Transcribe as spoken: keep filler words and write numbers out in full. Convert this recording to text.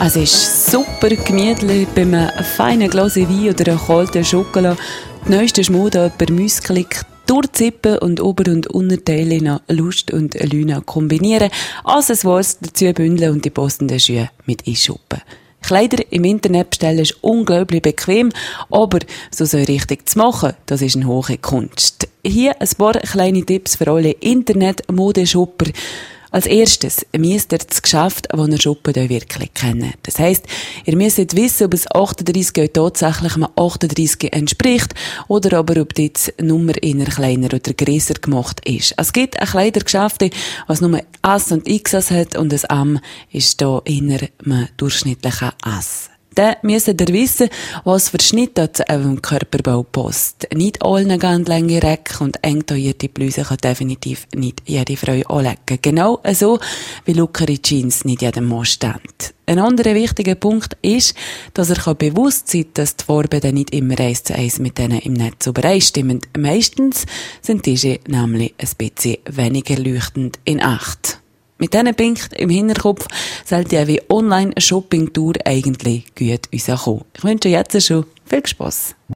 Es ist super gemütlich bei einem feinen Glas Wein oder einer kalten Schokolade. Die neueste Schmode per Müsklik durchzippen und Ober- und Unterteile nach Lust und Laune kombinieren. Accessoires dazu bündeln und die passenden Schuhe mit einschuppen. Kleider im Internet bestellen ist unglaublich bequem, aber so so richtig zu machen, das ist eine hohe Kunst. Hier ein paar kleine Tipps für alle Internet-Modeshopper. Als erstes müsst ihr das Geschäft, das ihr shoppen, wirklich kennen. Das heisst, ihr müsst wissen, ob es achtunddreissig tatsächlich einem achtunddreissig entspricht oder aber ob die Nummer eher kleiner oder grösser gemacht ist. Es gibt ein Kleidergeschäft, was nur S und X S hat und ein M ist da eher einem durchschnittlichen S. Dann müsst ihr wissen, was für Schnitte zu eurem Körperbau passt. Nicht allen gehen lange Röcke und eng taillierte Bluse kann definitiv nicht jede Frau anlegen. Genau so wie lockere Jeans nicht jedem Mann stehen. Ein anderer wichtiger Punkt ist, dass er bewusst sein kann, dass die Farben dann nicht immer eins zu eins mit denen im Netz übereinstimmen. Meistens sind diese nämlich ein bisschen weniger leuchtend in echt. Mit diesen Punkten im Hinterkopf sollte ja wie Online-Shopping-Tour eigentlich gut rauskommen. Ich wünsche jetzt schon viel Spass.